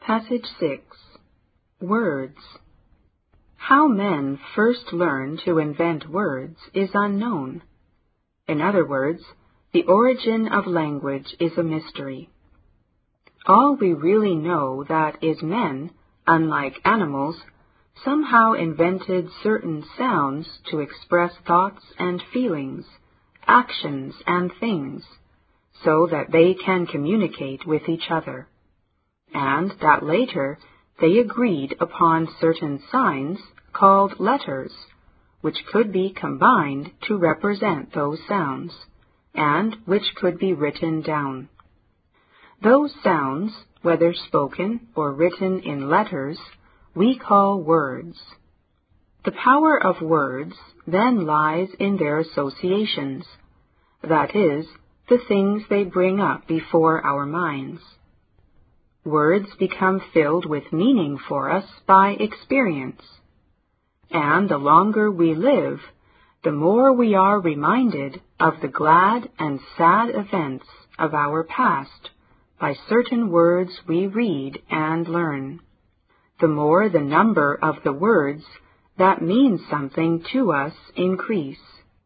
Passage 6. Words. How men first learned to invent words is unknown. In other words, the origin of language is a mystery. All we really know that is men, unlike animals, somehow invented certain sounds to express thoughts and feelings, actions and things, so that they can communicate with each other, and that later they agreed upon certain signs called letters, which could be combined to represent those sounds, and which could be written down. Those sounds, whether spoken or written in letters, we call words. The power of words then lies in their associations, that is, the things they bring up before our minds. Words become filled with meaning for us by experience, and the longer we live, the more we are reminded of the glad and sad events of our past by certain words we read and learn. The more the number of the words that mean something to us increase.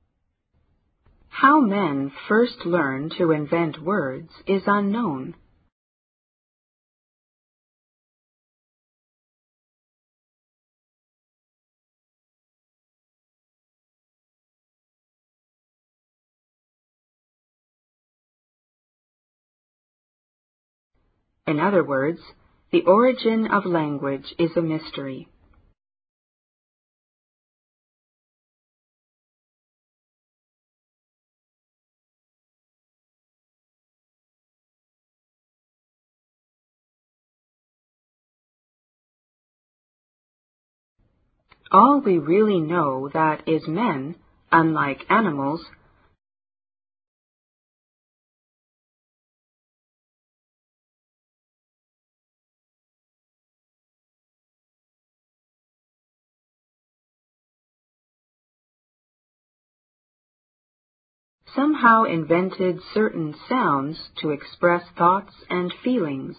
How men first learned to invent words is unknown. In other words, the origin of language is a mystery. All we really know that is men, unlike animals, somehow invented certain sounds to express thoughts and feelings,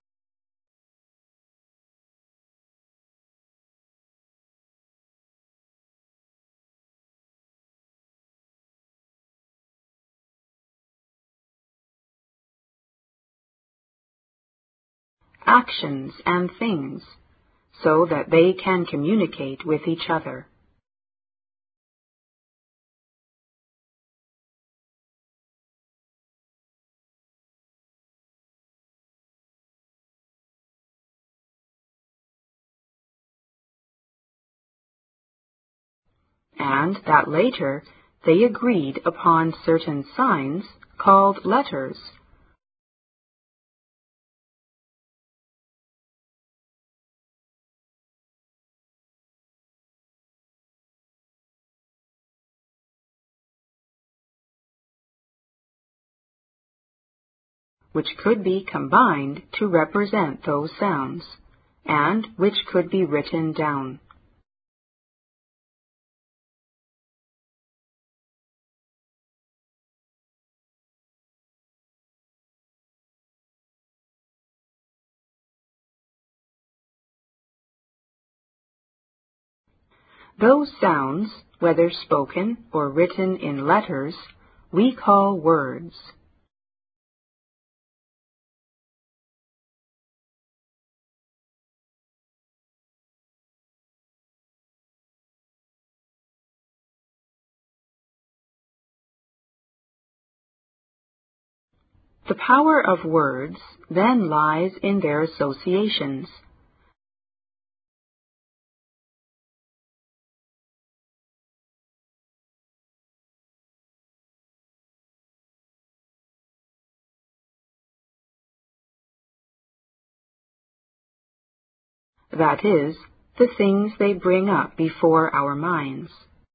actions and things, so that they can communicate with each other. And that later they agreed upon certain signs called letters, which could be combined to represent those sounds, and which could be written down. Those sounds, whether spoken or written in letters, we call words. The power of words then lies in their associations. That is, the things they bring up before our minds.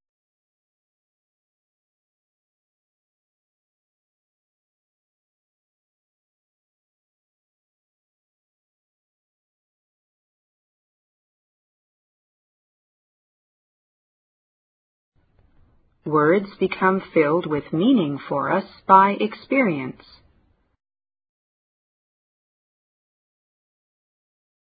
Words become filled with meaning for us by experience.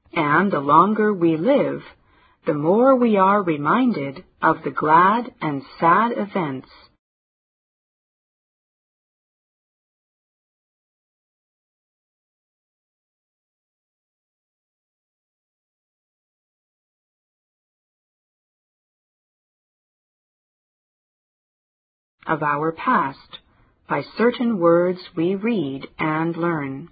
and the longer we live, the more we are reminded of the glad and sad events of our past by certain words we read and learn.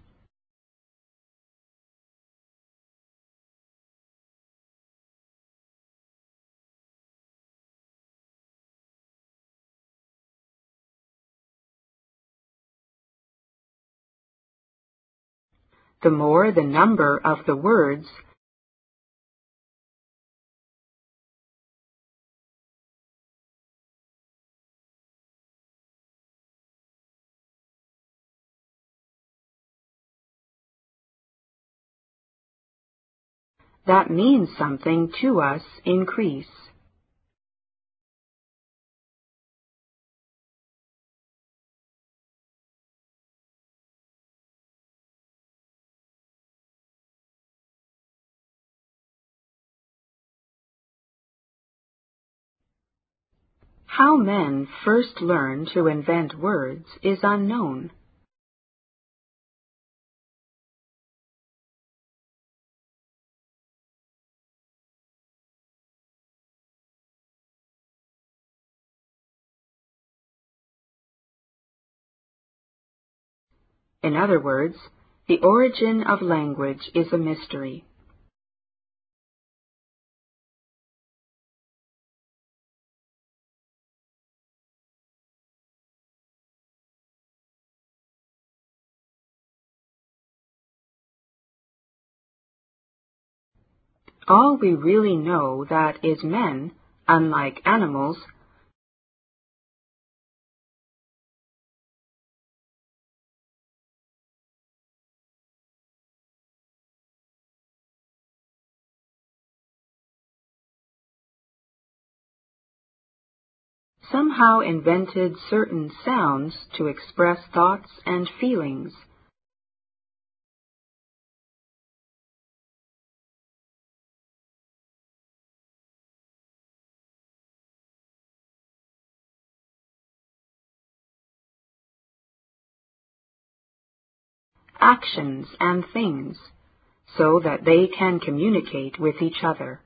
The more the number of the words, that means something to us increase. How men first learned to invent words is unknown. In other words, the origin of language is a mystery. All we really know that is men, unlike animals, somehow invented certain sounds to express thoughts and feelings. Actions and things, so that they can communicate with each other.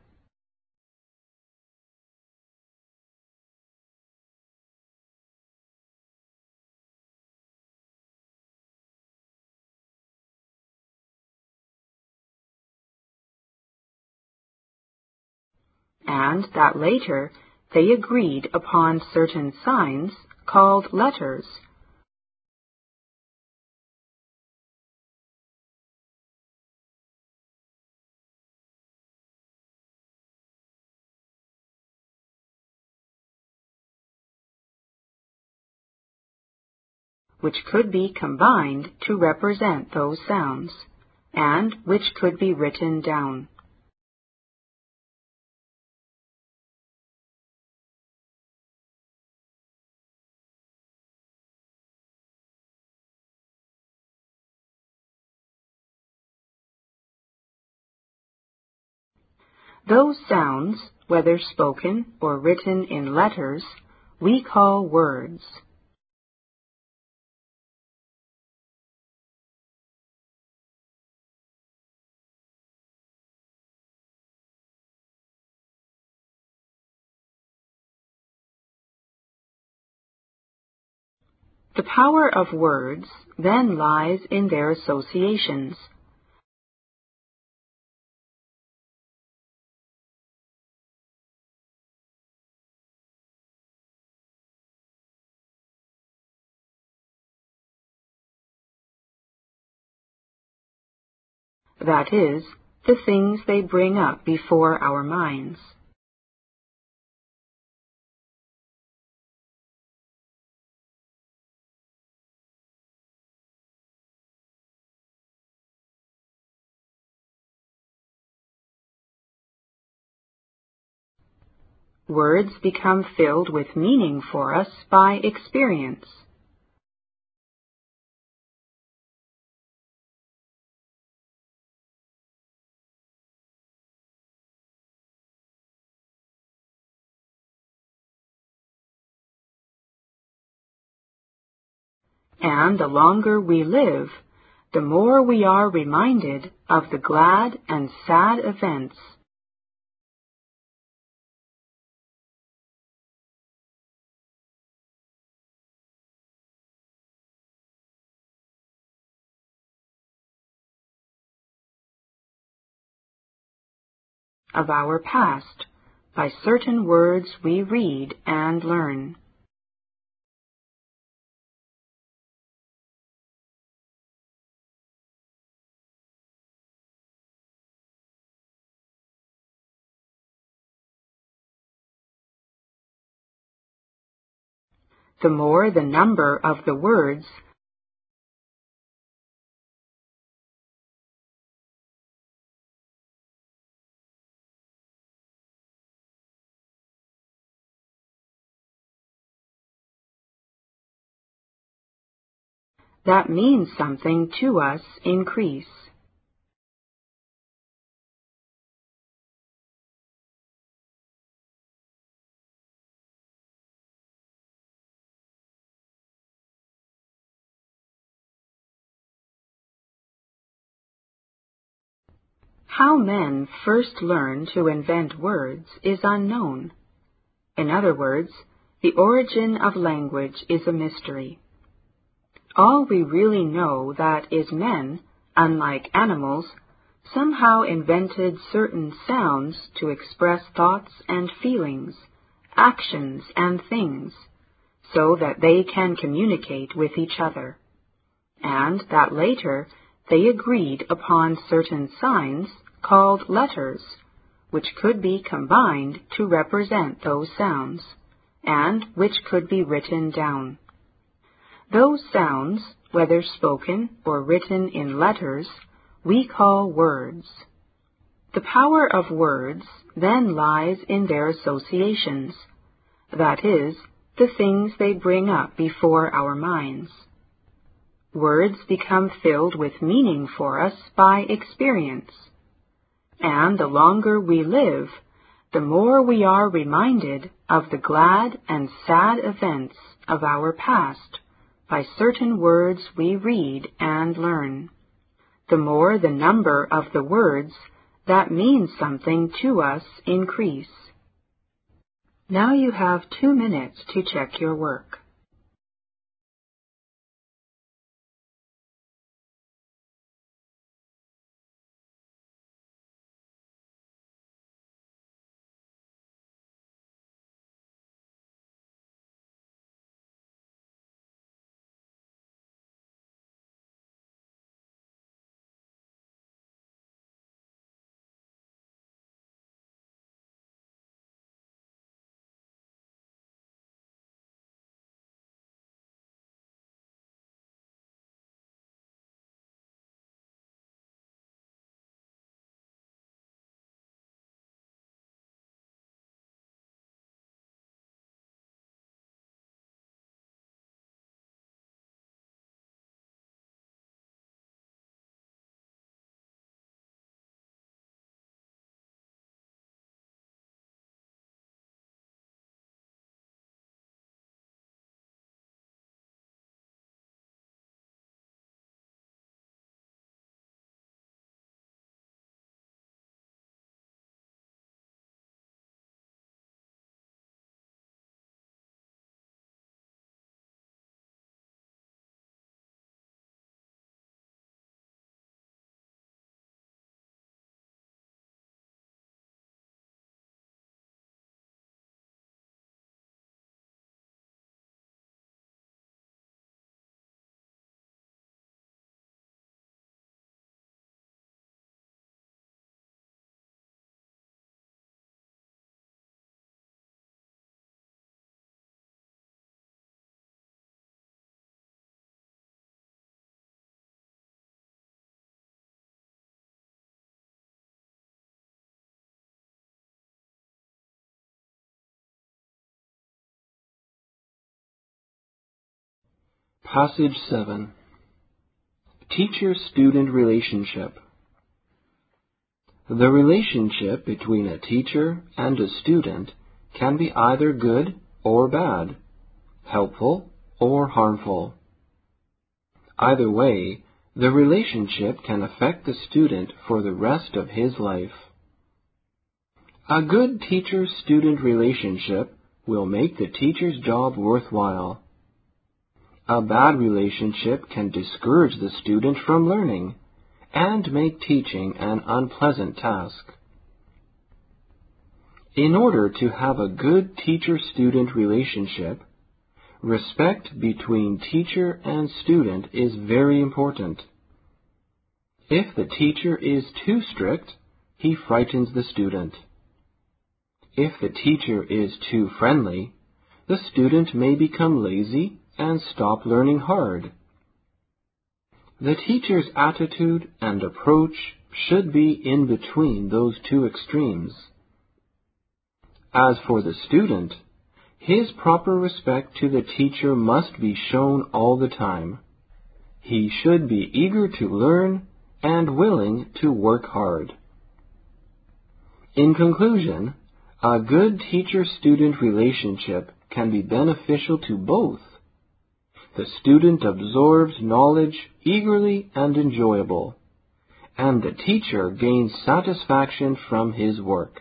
And that later they agreed upon certain signs called letters, which could be combined to represent those sounds, and which could be written down. Those sounds, whether spoken or written in letters, we call words. The power of words then lies in their associations. That is, the things they bring up before our minds. Words become filled with meaning for us by experience. And the longer we live, the more we are reminded of the glad and sad events of our past by certain words we read and learn. The more the number of the words, that means something to us increase. How men first learn to invent words is unknown. In other words, the origin of language is a mystery. All we really know that is men, unlike animals, somehow invented certain sounds to express thoughts and feelings, actions and things, so that they can communicate with each other, and that later they agreed upon certain signs called letters, which could be combined to represent those sounds, and which could be written down. Those sounds, whether spoken or written in letters, we call words. The power of words then lies in their associations, that is, the things they bring up before our minds. Words become filled with meaning for us by experience. And the longer we live, the more we are reminded of the glad and sad events of our past by certain words we read and learn. The more the number of the words that mean something to us increase. Now you have 2 minutes to check your work. Passage 7. Teacher-student relationship. The relationship between a teacher and a student can be either good or bad, helpful or harmful. Either way, the relationship can affect the student for the rest of his life. A good teacher-student relationship will make the teacher's job worthwhile. A bad relationship can discourage the student from learning and make teaching an unpleasant task. In order to have a good teacher-student relationship, respect between teacher and student is very important. If the teacher is too strict, he frightens the student. If the teacher is too friendly, the student may become lazy and stop learning hard. The teacher's attitude and approach should be in between those two extremes. As for the student, his proper respect to the teacher must be shown all the time. He should be eager to learn and willing to work hard. In conclusion, a good teacher-student relationship can be beneficial to both. The student absorbs knowledge eagerly and enjoyable, and the teacher gains satisfaction from his work.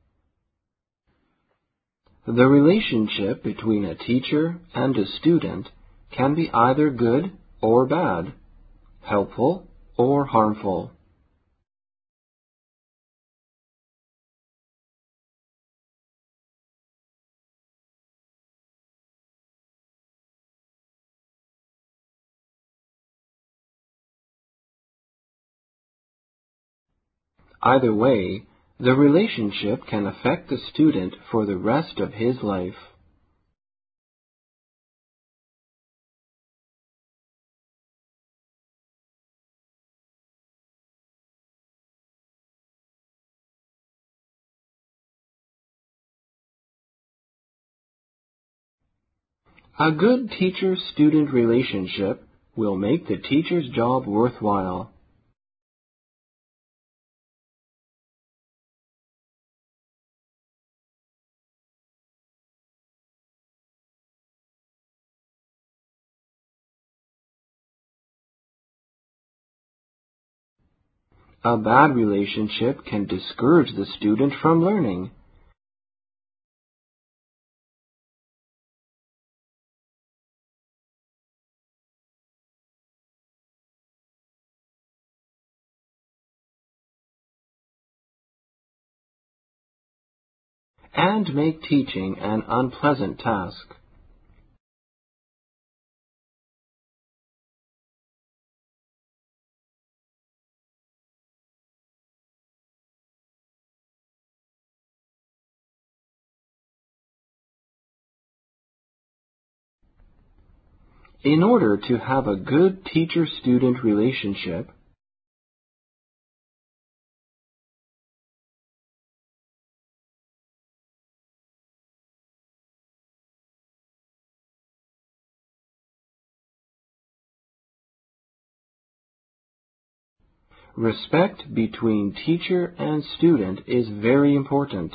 The relationship between a teacher and a student can be either good or bad, helpful or harmful. Either way, the relationship can affect the student for the rest of his life. A good teacher-student relationship will make the teacher's job worthwhile. A bad relationship can discourage the student from learning. And make teaching an unpleasant task. In order to have a good teacher-student relationship, respect between teacher and student is very important.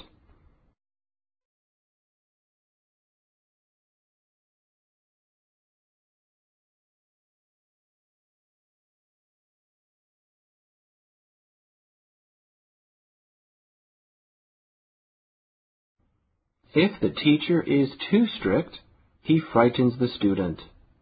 If the teacher is too strict, he frightens the student.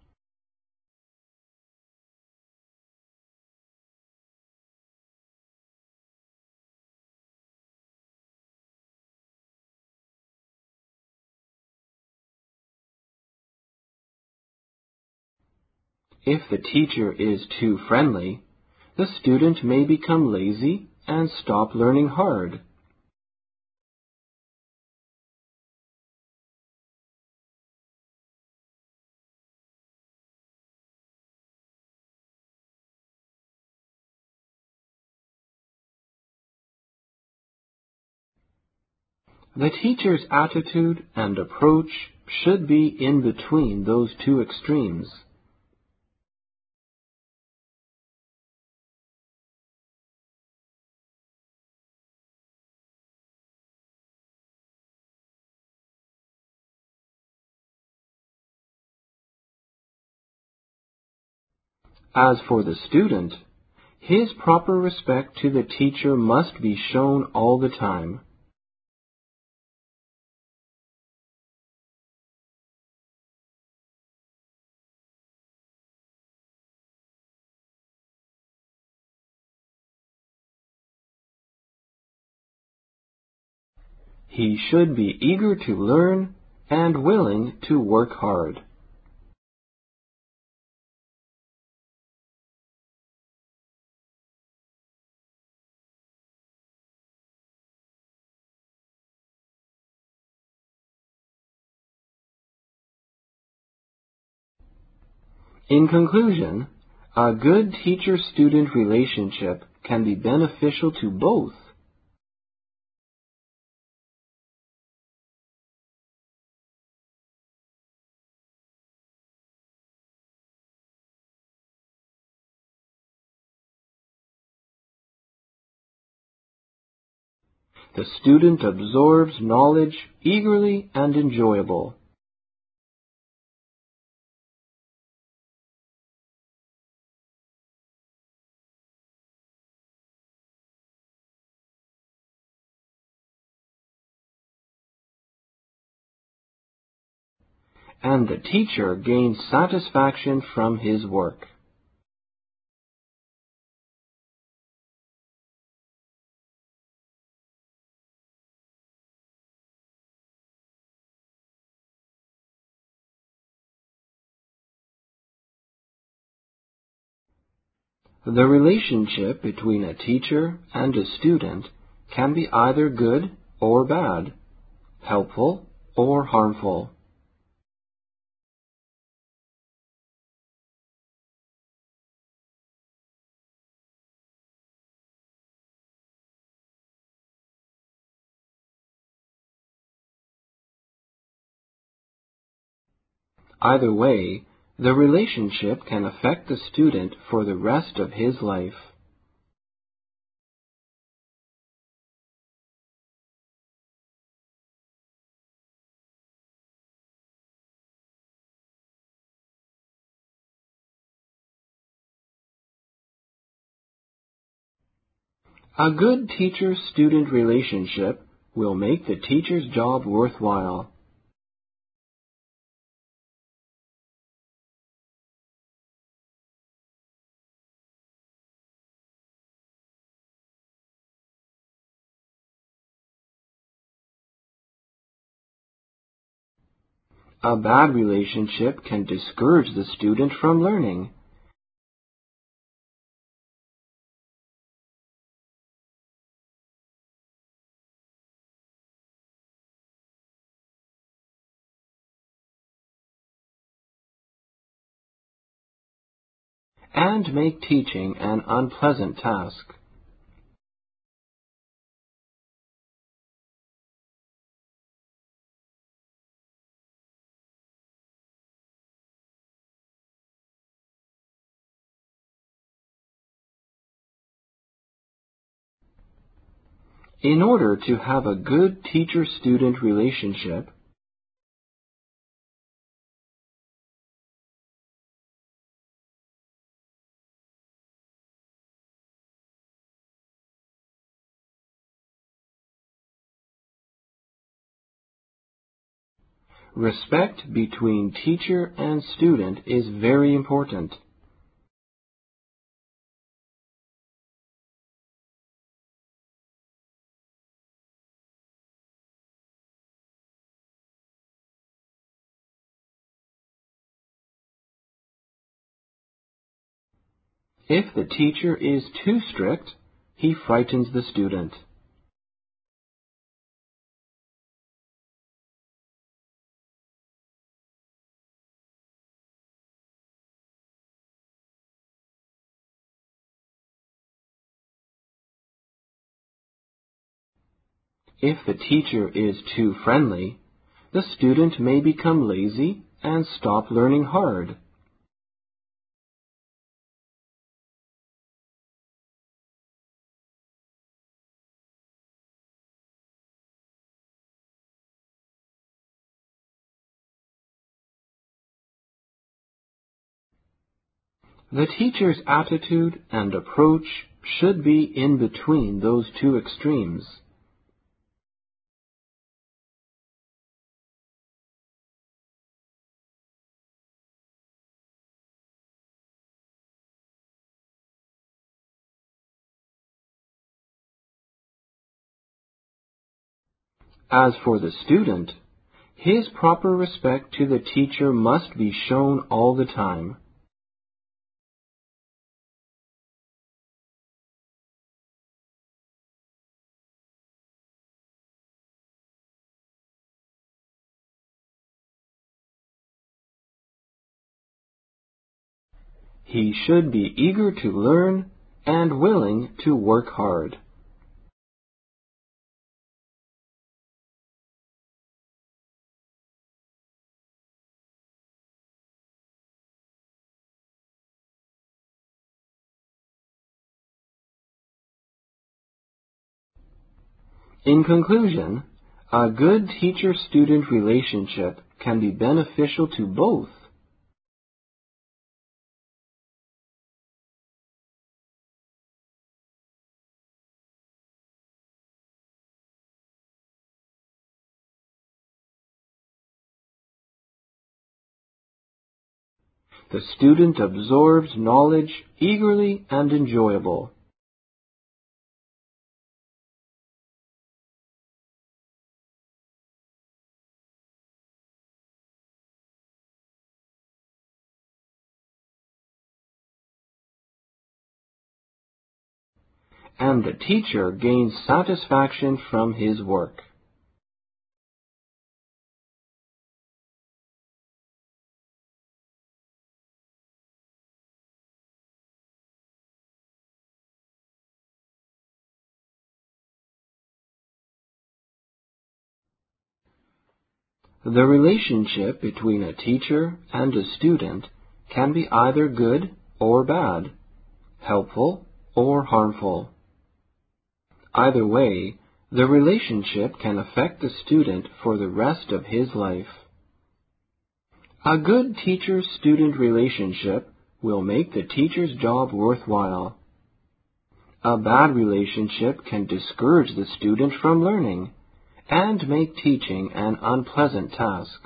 If the teacher is too friendly, the student may become lazy and stop learning hard. The teacher's attitude and approach should be in between those two extremes. As for the student, his proper respect to the teacher must be shown all the time. He should be eager to learn and willing to work hard. In conclusion, a good teacher-student relationship can be beneficial to both. The student absorbs knowledge eagerly and enjoyable. And the teacher gains satisfaction from his work. The relationship between a teacher and a student can be either good or bad, helpful or harmful. Either way, the relationship can affect the student for the rest of his life. A good teacher-student relationship will make the teacher's job worthwhile. A bad relationship can discourage the student from learning. And make teaching an unpleasant task. In order to have a good teacher-student relationship, respect between teacher and student is very important. If the teacher is too strict, he frightens the student. If the teacher is too friendly, the student may become lazy and stop learning hard. The teacher's attitude and approach should be in between those two extremes. As for the student, his proper respect to the teacher must be shown all the time. He should be eager to learn and willing to work hard. In conclusion, a good teacher-student relationship can be beneficial to both. The student absorbs knowledge eagerly and enjoyable. And the teacher gains satisfaction from his work. The relationship between a teacher and a student can be either good or bad, helpful or harmful. Either way, the relationship can affect the student for the rest of his life. A good teacher-student relationship will make the teacher's job worthwhile. A bad relationship can discourage the student from learning and make teaching an unpleasant task.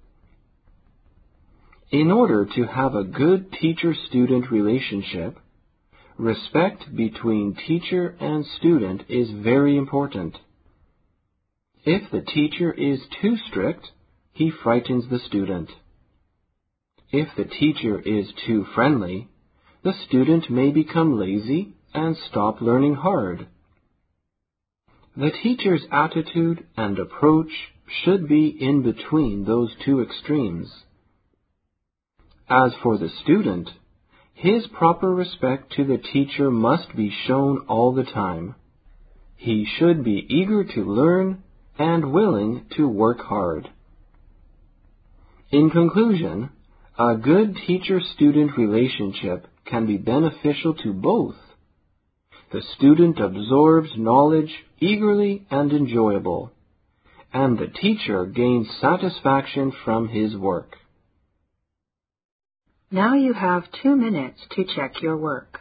In order to have a good teacher-student relationship, respect between teacher and student is very important. If the teacher is too strict, he frightens the student. If the teacher is too friendly, the student may become lazy and stop learning hard. The teacher's attitude and approach should be in between those two extremes. As for the student, his proper respect to the teacher must be shown all the time. He should be eager to learn and willing to work hard. In conclusion, a good teacher-student relationship can be beneficial to both. The student absorbs knowledge eagerly and enjoyable, and the teacher gains satisfaction from his work. Now you have 2 minutes to check your work.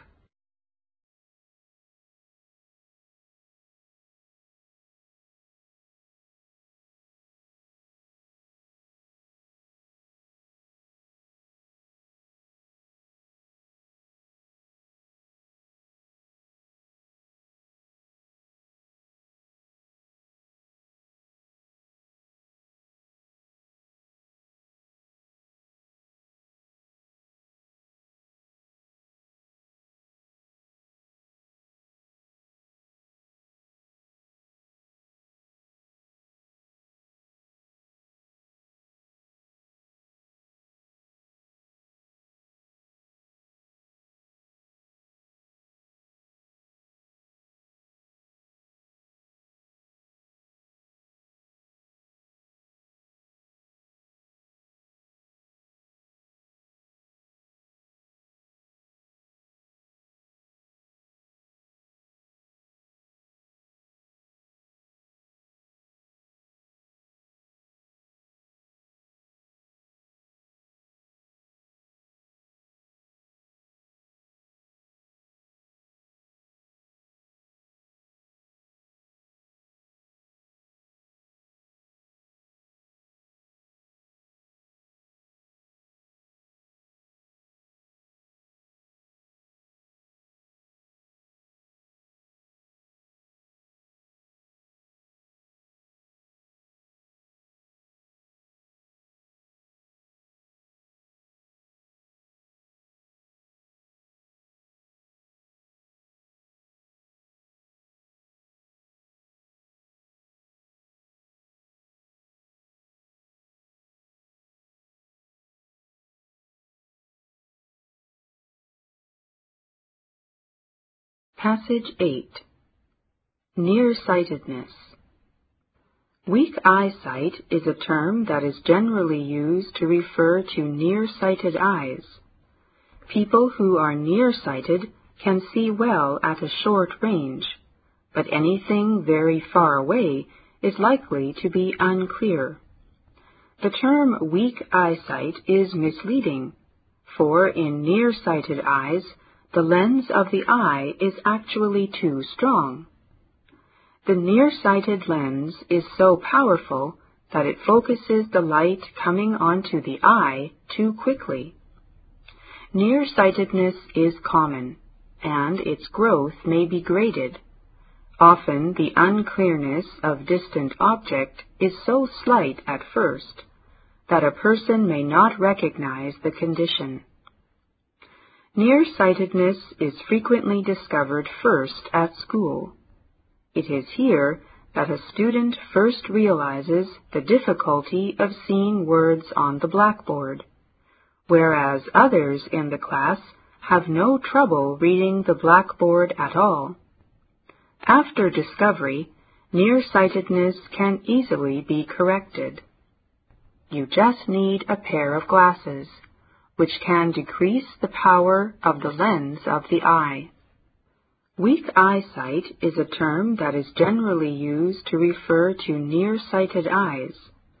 Passage 8. Nearsightedness. Weak eyesight is a term that is generally used to refer to nearsighted eyes. People who are nearsighted can see well at a short range, but anything very far away is likely to be unclear. The term weak eyesight is misleading, for in nearsighted eyes, the lens of the eye is actually too strong. The nearsighted lens is so powerful that it focuses the light coming onto the eye too quickly. Nearsightedness is common, and its growth may be graded. Often the unclearness of distant object is so slight at first that a person may not recognize the condition. Nearsightedness is frequently discovered first at school. It is here that a student first realizes the difficulty of seeing words on the blackboard, whereas others in the class have no trouble reading the blackboard at all. After discovery, nearsightedness can easily be corrected. You just need a pair of glasses, which can decrease the power of the lens of the eye. Weak eyesight is a term that is generally used to refer to nearsighted eyes.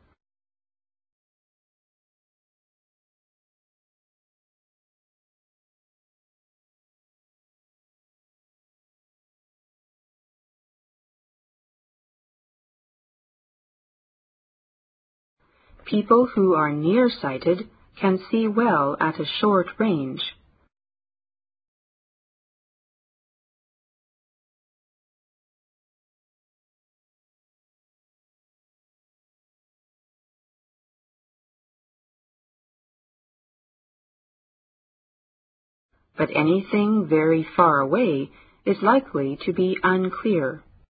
People who are nearsighted can see well at a short range. But anything very far away is likely to be unclear.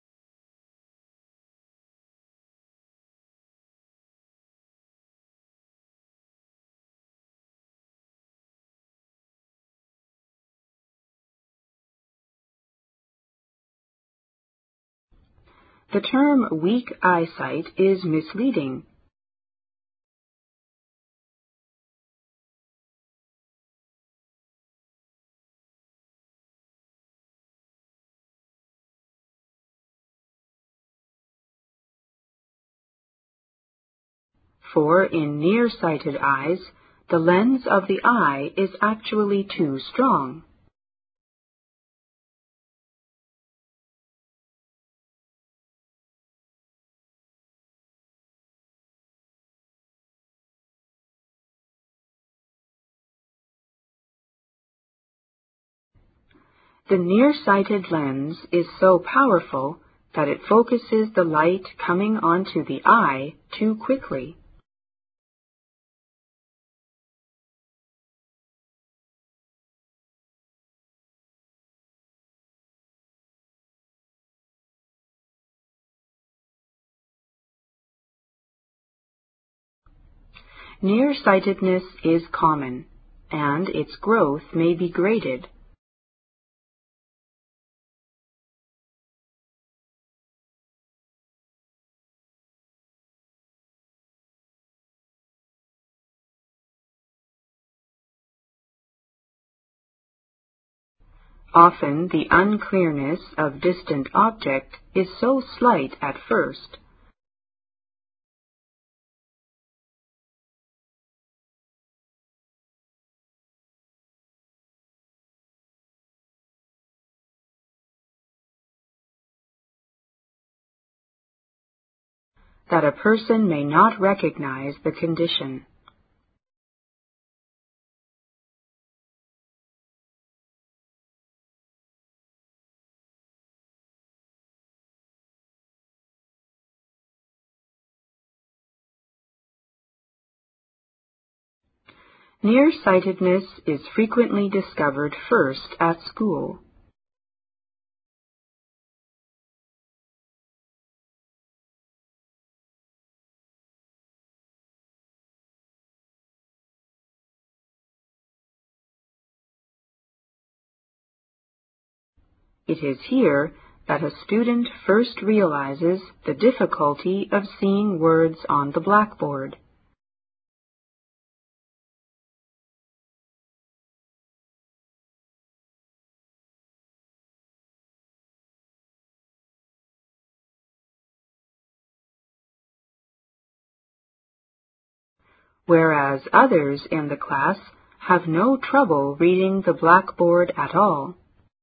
The term weak eyesight is misleading. For in nearsighted eyes, the lens of the eye is actually too strong. The nearsighted lens is so powerful that it focuses the light coming onto the eye too quickly. Nearsightedness is common, and its growth may be graded. Often the unclearness of distant object is so slight at first that a person may not recognize the condition. Nearsightedness is frequently discovered first at school. It is here that a student first realizes the difficulty of seeing words on the blackboard. Whereas others in the class have no trouble reading the blackboard at all.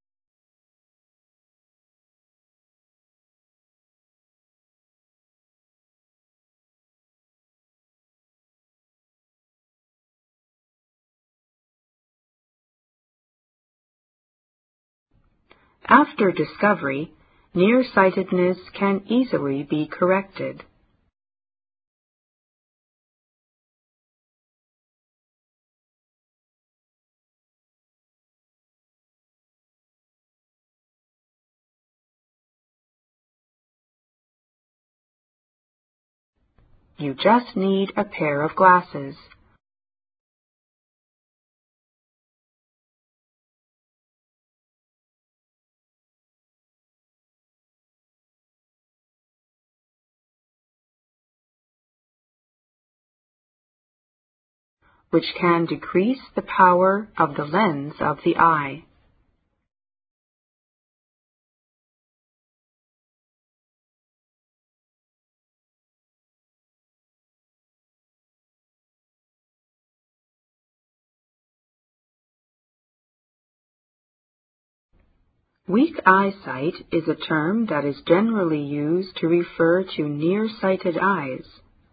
After discovery, nearsightedness can easily be corrected. You just need a pair of glasses. Which can decrease the power of the lens of the eye. Weak eyesight is a term that is generally used to refer to nearsighted eyes.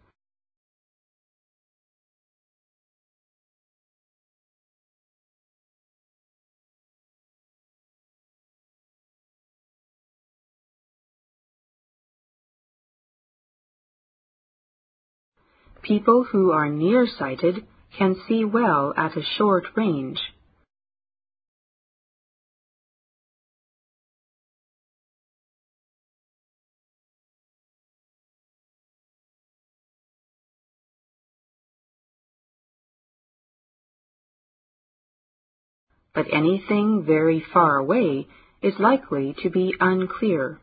People who are nearsighted can see well at a short range. But anything very far away is likely to be unclear.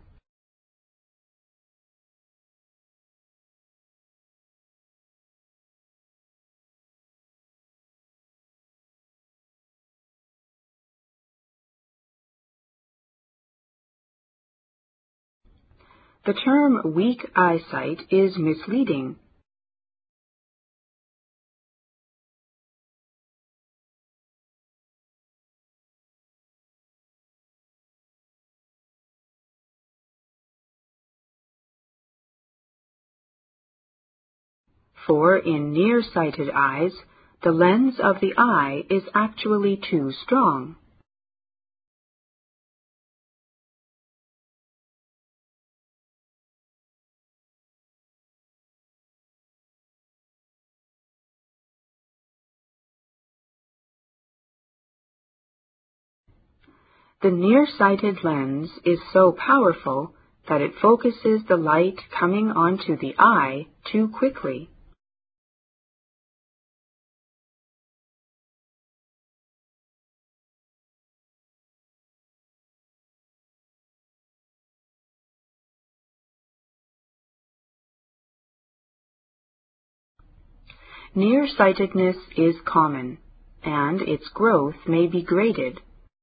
The term weak eyesight is misleading. For in nearsighted eyes, the lens of the eye is actually too strong. The nearsighted lens is so powerful that it focuses the light coming onto the eye too quickly. Nearsightedness is common, and its growth may be graded.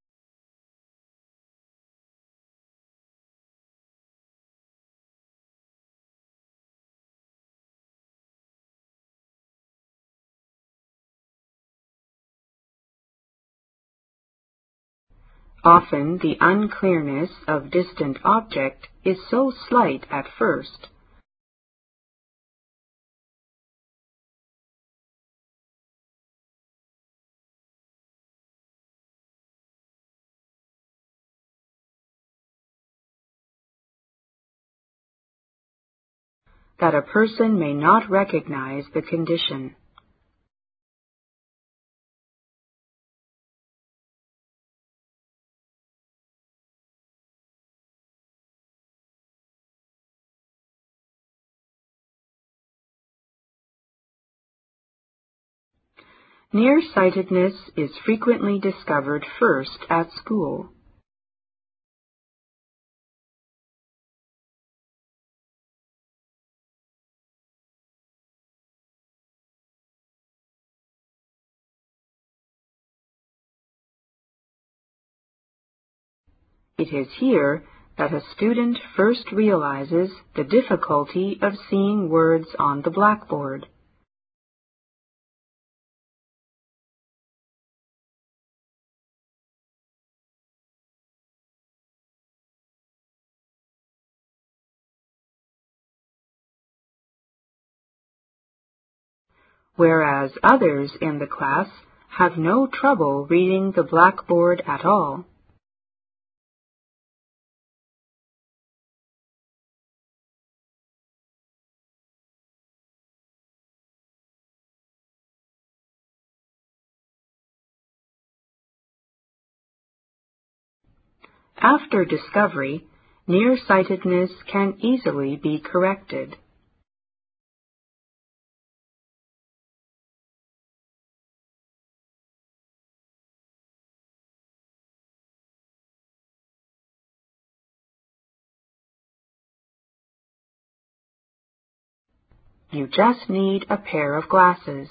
Often the unclearness of distant object is so slight at first that a person may not recognize the condition. Nearsightedness is frequently discovered first at school. It is here that a student first realizes the difficulty of seeing words on the blackboard. Whereas others in the class have no trouble reading the blackboard at all. After discovery, nearsightedness can easily be corrected. You just need a pair of glasses.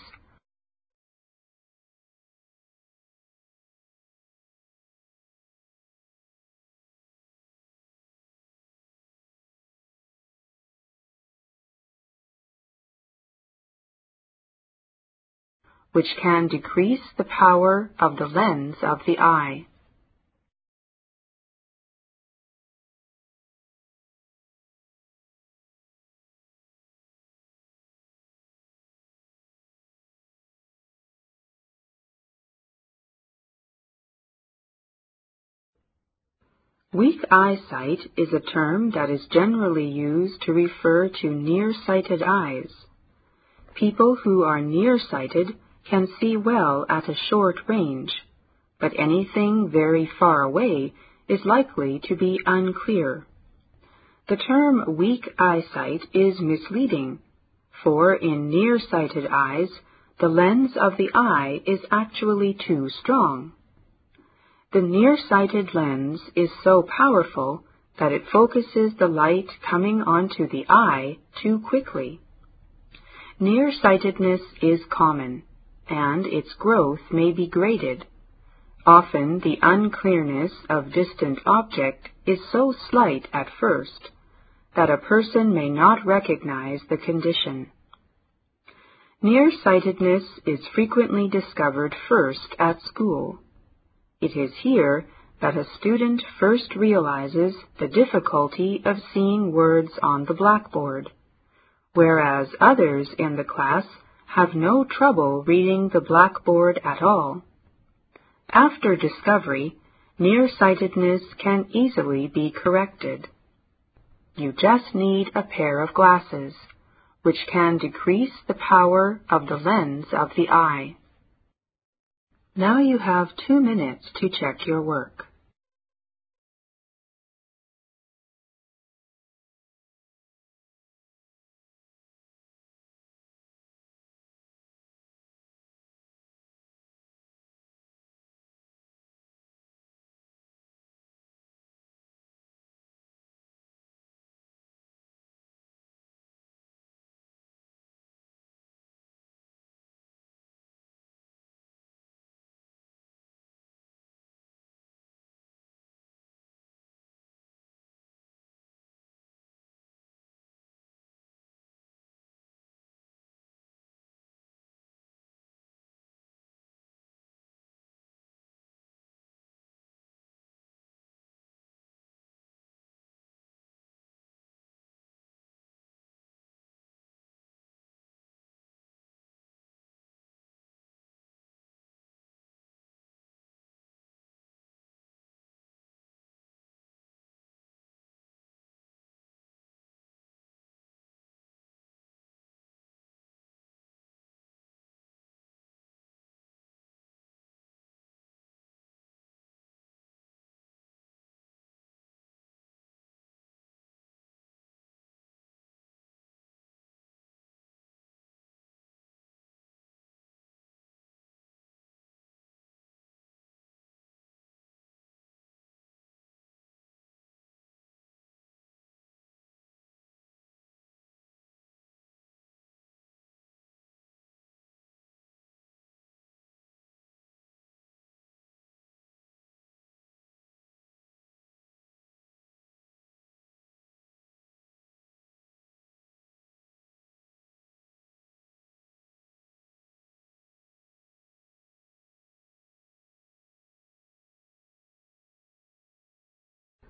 Which can decrease the power of the lens of the eye. Weak eyesight is a term that is generally used to refer to nearsighted eyes. People who are nearsighted can see well at a short range, but anything very far away is likely to be unclear. The term weak eyesight is misleading, for in nearsighted eyes, the lens of the eye is actually too strong. The nearsighted lens is so powerful that it focuses the light coming onto the eye too quickly. Nearsightedness is common, and its growth may be graded. Often the unclearness of distant object is so slight at first that a person may not recognize the condition. Nearsightedness is frequently discovered first at school. It is here that a student first realizes the difficulty of seeing words on the blackboard, whereas others in the class have no trouble reading the blackboard at all. After discovery, nearsightedness can easily be corrected. You just need a pair of glasses, which can decrease the power of the lens of the eye. Now you have 2 minutes to check your work.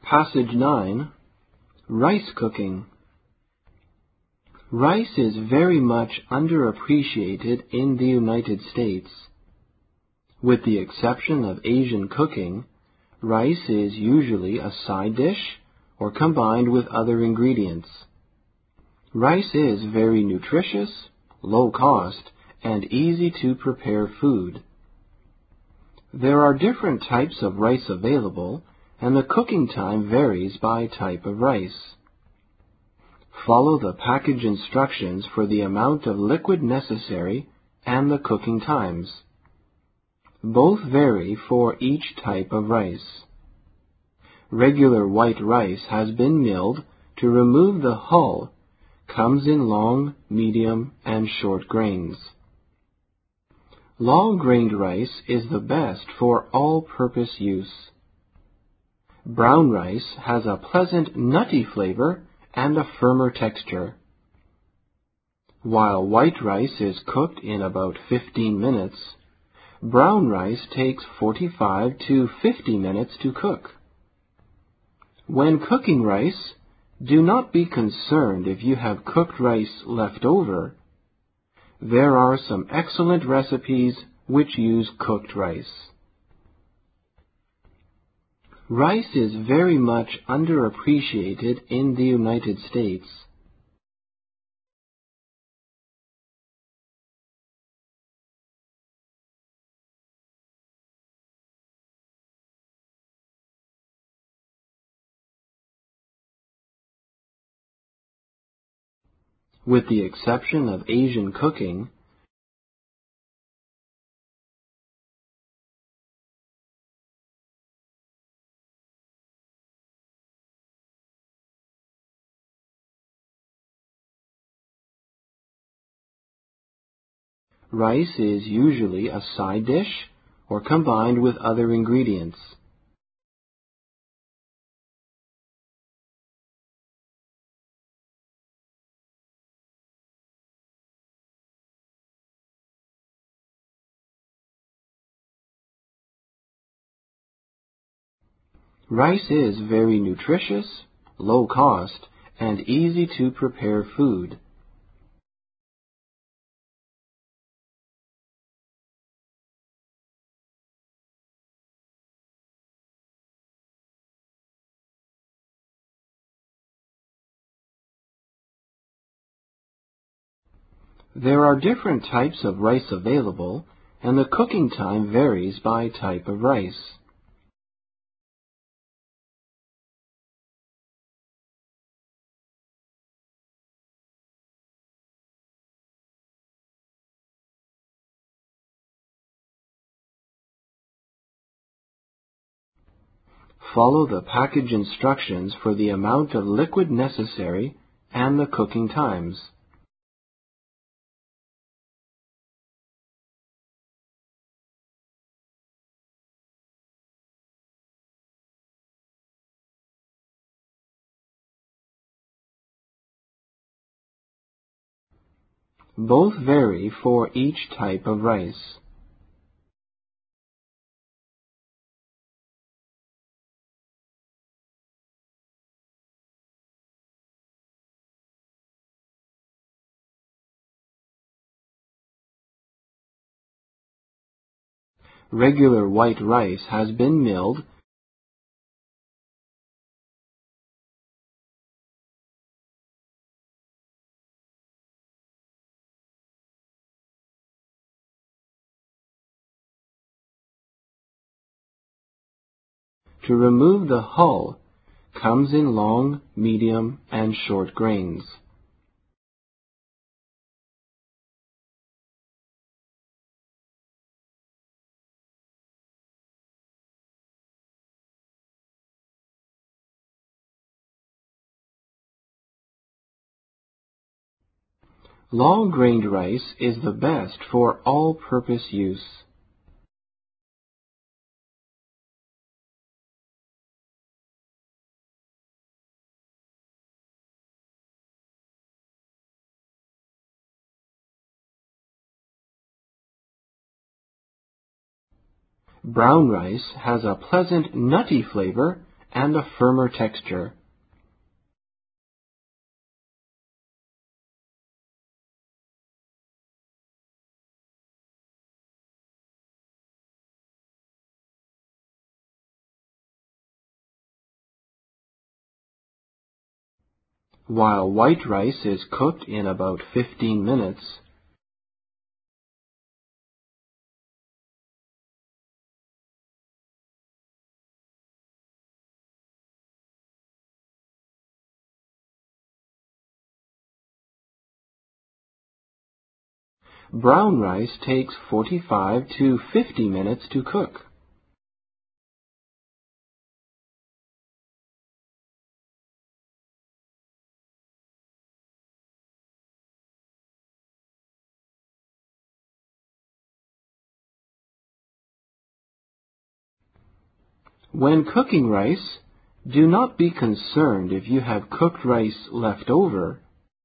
Passage 9. Rice cooking. Rice is very much underappreciated in the United States. With the exception of Asian cooking, rice is usually a side dish or combined with other ingredients. Rice is very nutritious, low cost, and easy to prepare food. There are different types of rice available, and the cooking time varies by type of rice. Follow the package instructions for the amount of liquid necessary and the cooking times. Both vary for each type of rice. Regular white rice has been milled to remove the hull, comes in long, medium, and short grains. Long-grained rice is the best for all-purpose use. Brown rice has a pleasant nutty flavor and a firmer texture. While white rice is cooked in about 15 minutes, brown rice takes 45 to 50 minutes to cook. When cooking rice, do not be concerned if you have cooked rice left over. There are some excellent recipes which use cooked rice. Rice is very much underappreciated in the United States. With the exception of Asian cooking, rice is usually a side dish or combined with other ingredients. Rice is very nutritious, low cost, and easy to prepare food. There are different types of rice available, and the cooking time varies by type of rice. Follow the package instructions for the amount of liquid necessary and the cooking times. Both vary for each type of rice. Regular white rice has been milled to remove the hull, comes in long, medium, and short grains. Long-grained rice is the best for all-purpose use. Brown rice has a pleasant nutty flavor and a firmer texture. While white rice is cooked in about 15 minutes, brown rice takes 45 to 50 minutes to cook. When cooking rice, do not be concerned if you have cooked rice left over.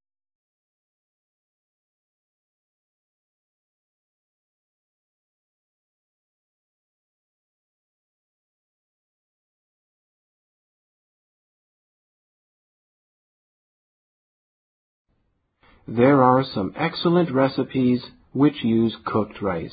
There are some excellent recipes which use cooked rice.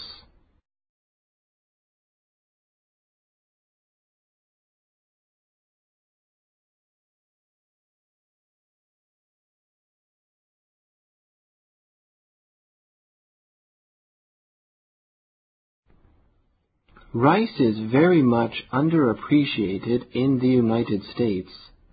Rice is very much underappreciated in the United States.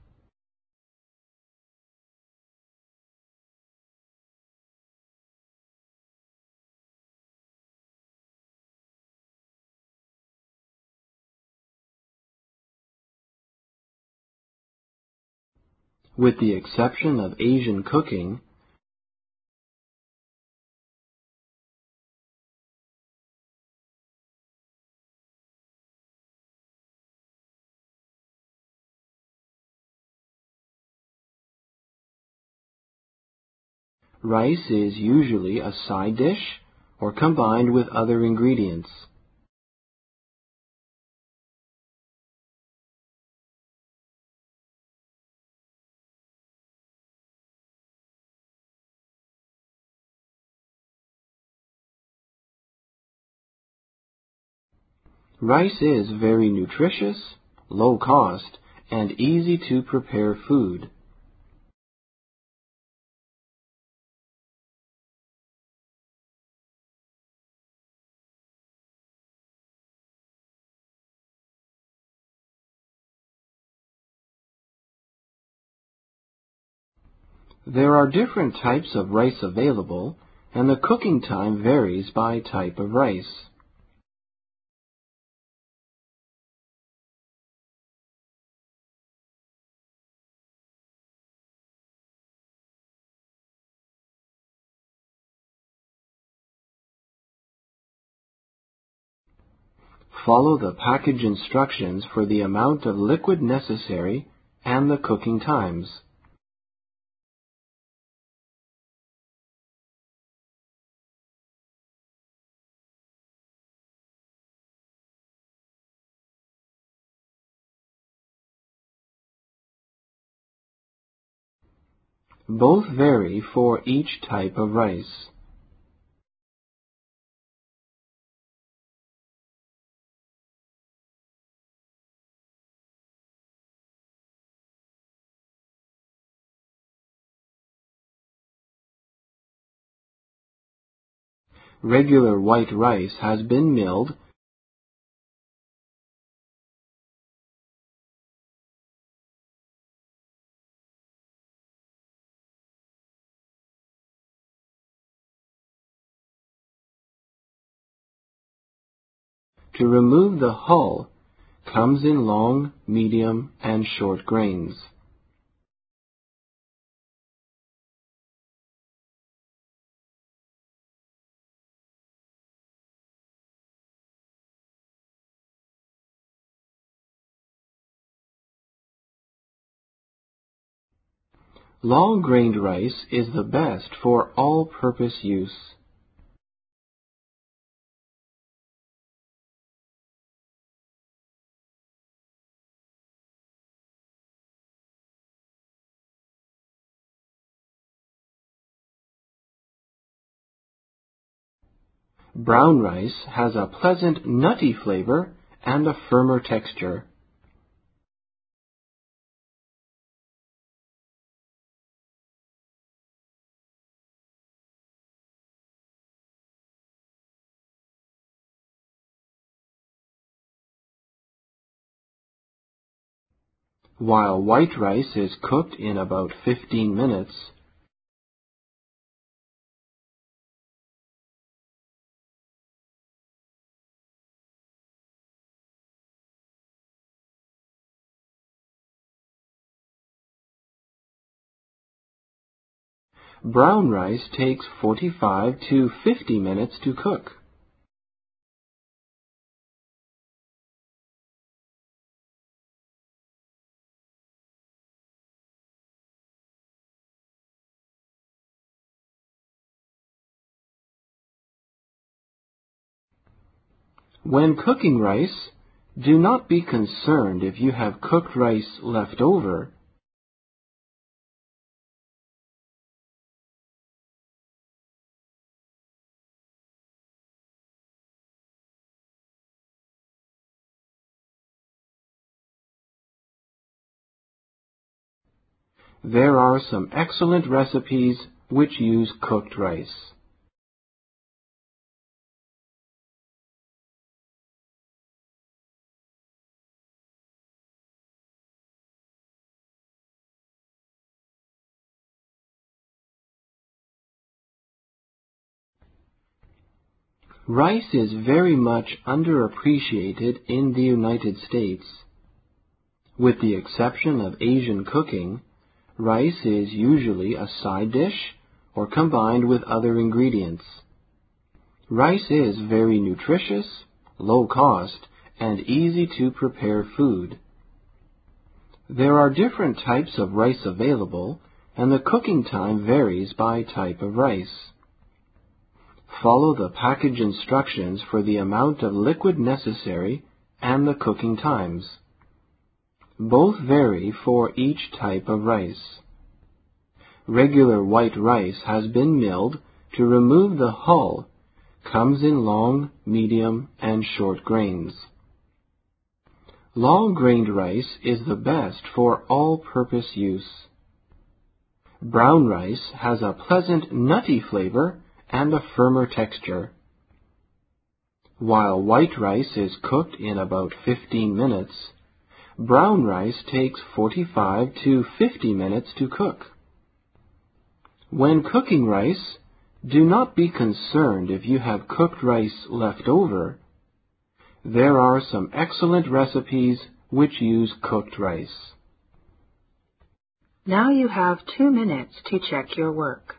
With the exception of Asian cooking, rice is usually a side dish or combined with other ingredients. Rice is very nutritious, low cost, and easy to prepare food. There are different types of rice available, and the cooking time varies by type of rice. Follow the package instructions for the amount of liquid necessary and the cooking times. Both vary for each type of rice. Regular white rice has been milled to remove the hull, comes in long, medium, and short grains. Long-grained rice is the best for all-purpose use. Brown rice has a pleasant nutty flavor and a firmer texture. While white rice is cooked in about 15 minutes, brown rice takes 45 to 50 minutes to cook. When cooking rice, do not be concerned if you have cooked rice left over. There are some excellent recipes which use cooked rice. Rice is very much underappreciated in the United States. With the exception of Asian cooking, rice is usually a side dish or combined with other ingredients. Rice is very nutritious, low cost, and easy to prepare food. There are different types of rice available, and the cooking time varies by type of rice. Follow the package instructions for the amount of liquid necessary and the cooking times. Both vary for each type of rice. Regular white rice has been milled to remove the hull, comes in long, medium, and short grains. Long-grained rice is the best for all-purpose use. Brown rice has a pleasant nutty flavor and a firmer texture. While white rice is cooked in about 15 minutes, brown rice takes 45 to 50 minutes to cook. When cooking rice, do not be concerned if you have cooked rice left over. There are some excellent recipes which use cooked rice. Now you have 2 minutes to check your work.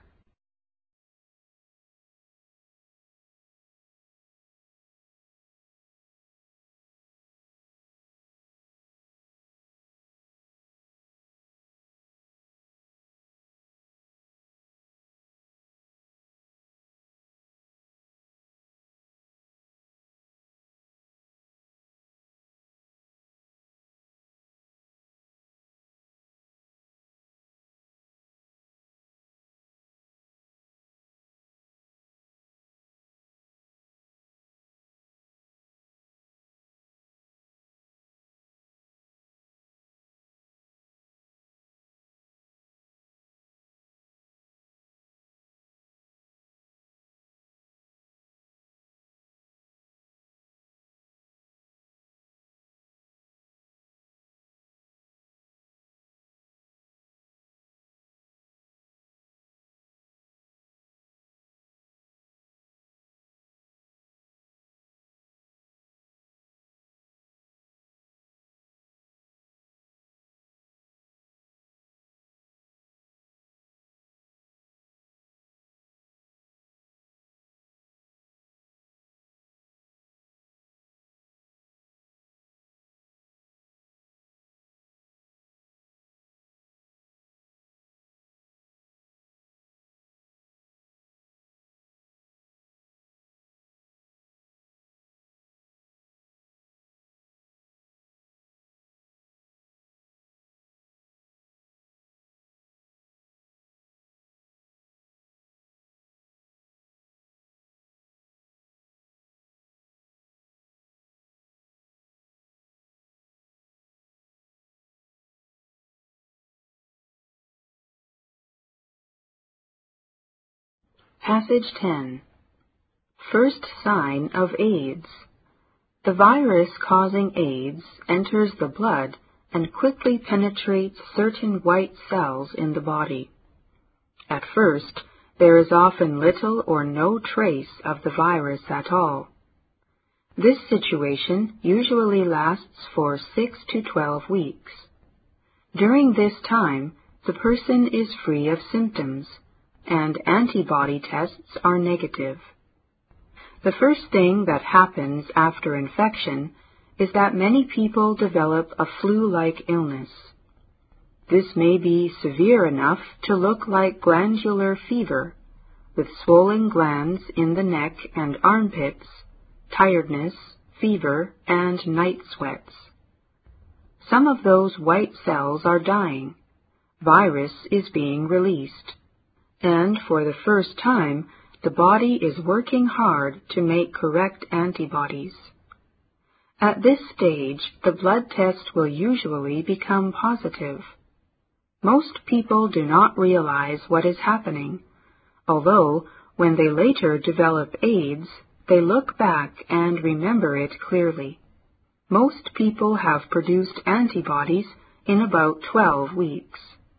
Passage 10. First sign of AIDS. The virus causing AIDS enters the blood and quickly penetrates certain white cells in the body. At first, there is often little or no trace of the virus at all. This situation usually lasts for 6 to 12 weeks. During this time, the person is free of symptoms, and antibody tests are negative. The first thing that happens after infection is that many people develop a flu-like illness. This may be severe enough to look like glandular fever, with swollen glands in the neck and armpits, tiredness, fever, and night sweats. Some of those white cells are dying. Virus is being released. And for the first time, the body is working hard to make correct antibodies. At this stage, the blood test will usually become positive. Most people do not realize what is happening, although when they later develop AIDS, they look back and remember it clearly. Most people have produced antibodies in about 12 weeks.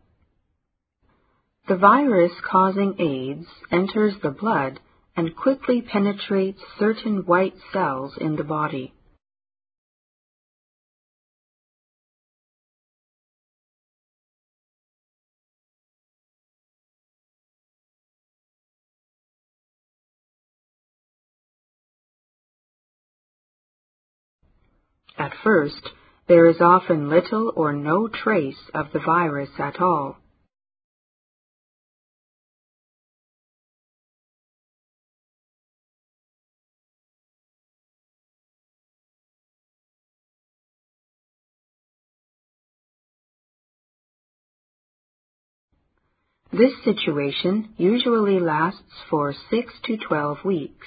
The virus causing AIDS enters the blood and quickly penetrates certain white cells in the body. At first, there is often little or no trace of the virus at all. This situation usually lasts for 6 to 12 weeks.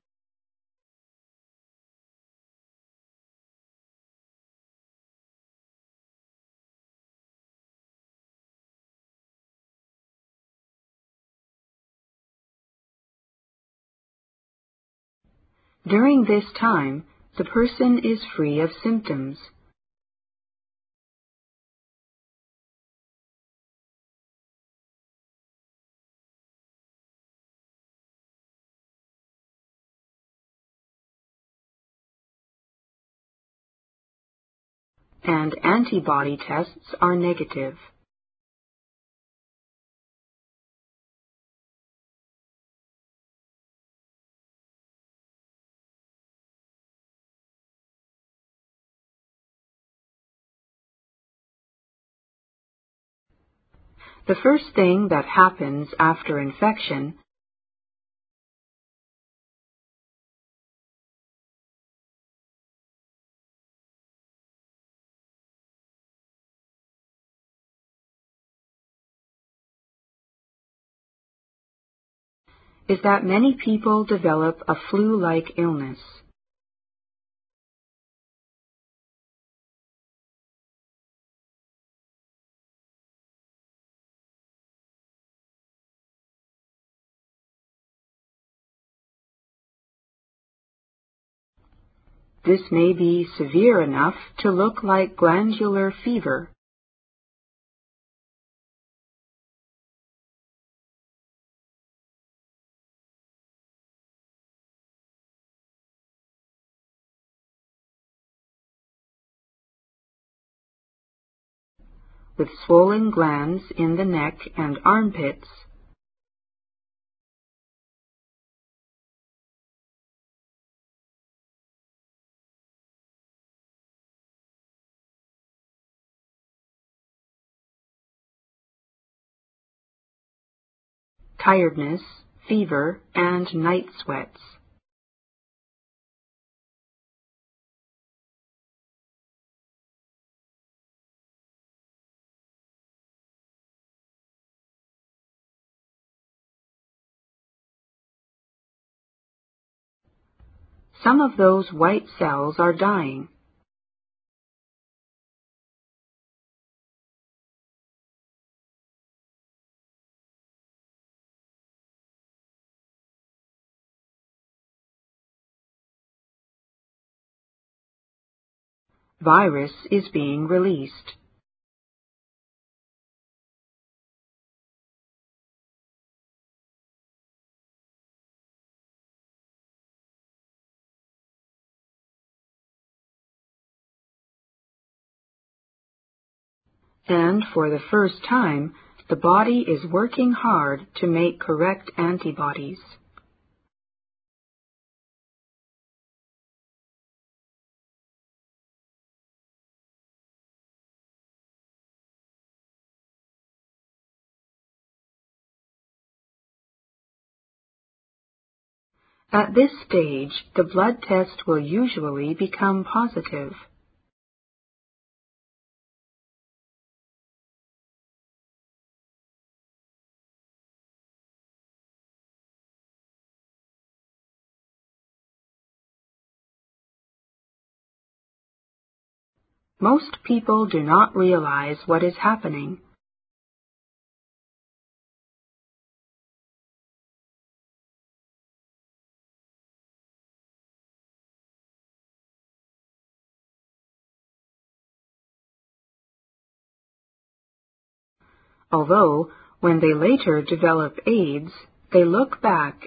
During this time, the person is free of symptoms. And antibody tests are negative. The first thing that happens after infection is that many people develop a flu-like illness. This may be severe enough to look like glandular fever. With swollen glands in the neck and armpits, tiredness, fever, and night sweats. Some of those white cells are dying. Virus is being released. And for the first time, the body is working hard to make correct antibodies. At this stage, the blood test will usually become positive. Most people do not realize what is happening. Although, when they later develop AIDS, they look back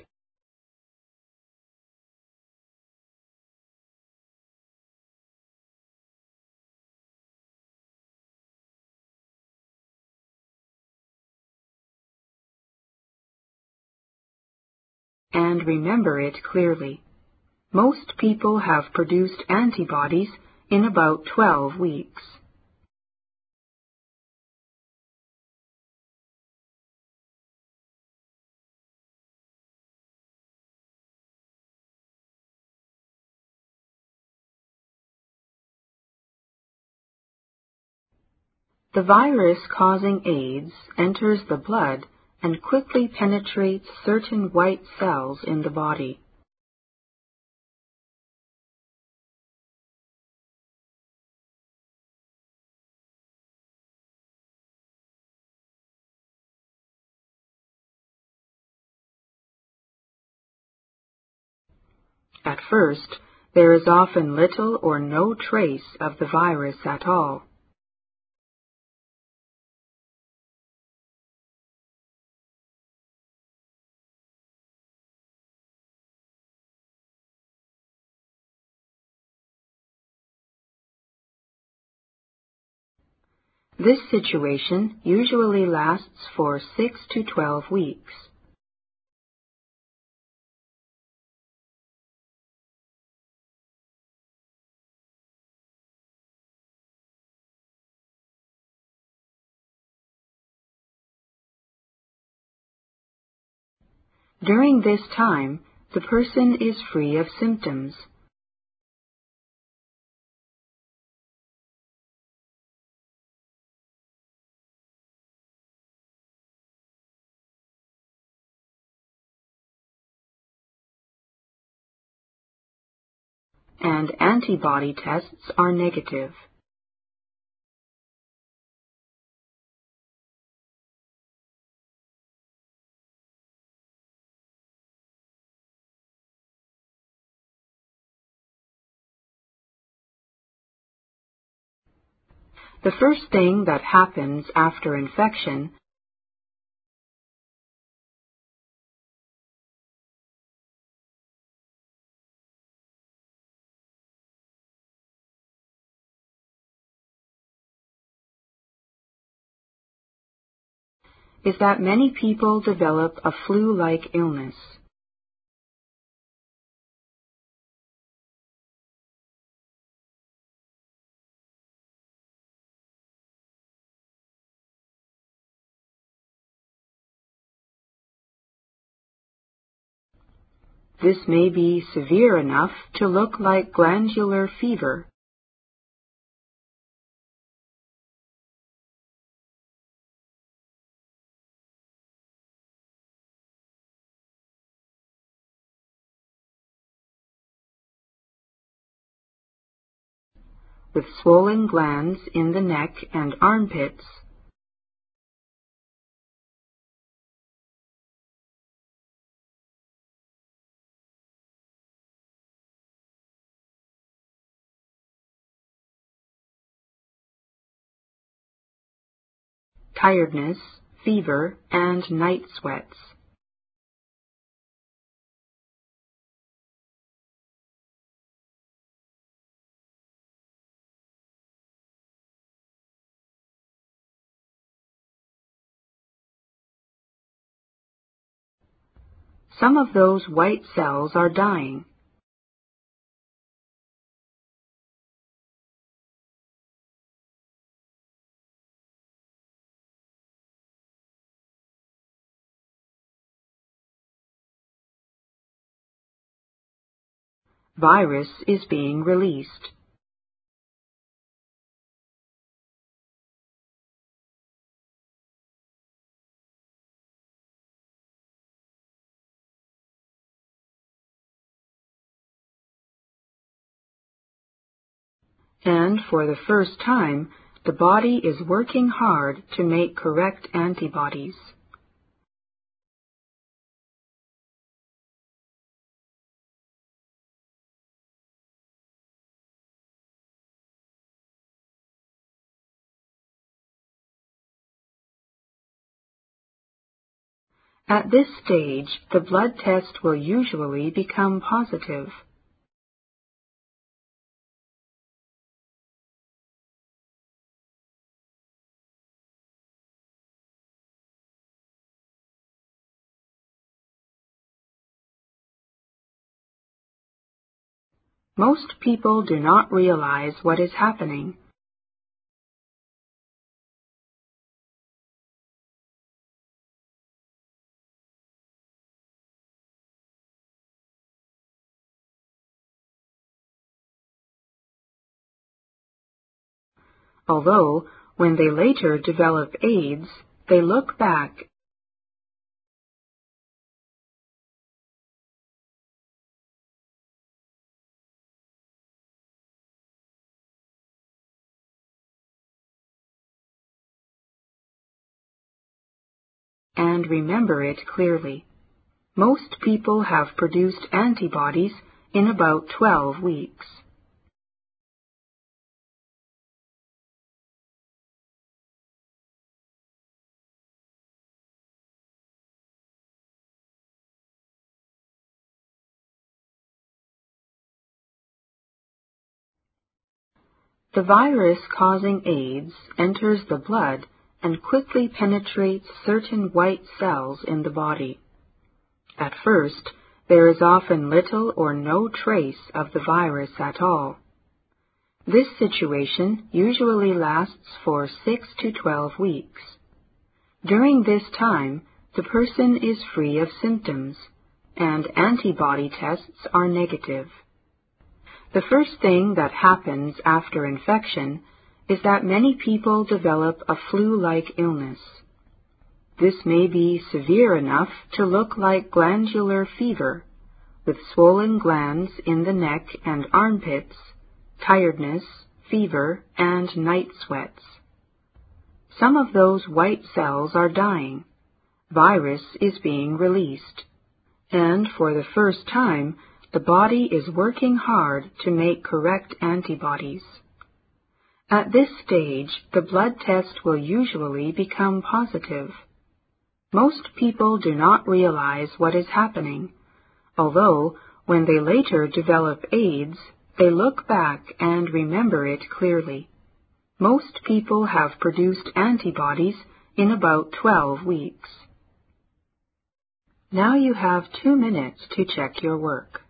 and remember it clearly. Most people have produced antibodies in about 12 weeks. The virus causing AIDS enters the blood and quickly penetrates certain white cells in the body. At first, there is often little or no trace of the virus at all. This situation usually lasts for 6 to 12 weeks. During this time, the person is free of symptoms. And antibody tests are negative. The first thing that happens after infection is that many people develop a flu-like illness. This may be severe enough to look like glandular fever. With swollen glands in the neck and armpits, tiredness, fever, and night sweats. Some of those white cells are dying. Virus is being released. And for the first time, the body is working hard to make correct antibodies. At this stage, the blood test will usually become positive. Most people do not realize what is happening. Although, when they later develop AIDS, they look back and remember it clearly. Most people have produced antibodies in about 12 weeks. The virus causing AIDS enters the blood and quickly penetrates certain white cells in the body. At first, there is often little or no trace of the virus at all. This situation usually lasts for 6 to 12 weeks. During this time, the person is free of symptoms, and antibody tests are negative. The first thing that happens after infection is that many people develop a flu-like illness. This may be severe enough to look like glandular fever, with swollen glands in the neck and armpits, tiredness, fever, and night sweats. Some of those white cells are dying. Virus is being released. And for the first time, the body is working hard to make correct antibodies. At this stage, the blood test will usually become positive. Most people do not realize what is happening, although when they later develop AIDS, they look back and remember it clearly. Most people have produced antibodies in about 12 weeks. Now you have 2 minutes to check your work.